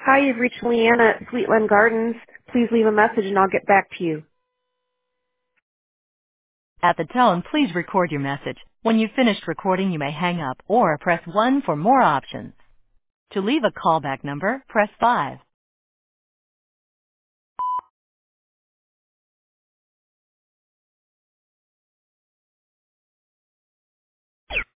Hi, you've reached Leanna at Sweetland Gardens. Please leave a message and I'll get back to you. At the tone, please record your message. When you've finished recording, you may hang up or press 1 for more options. To leave a callback number, press 5.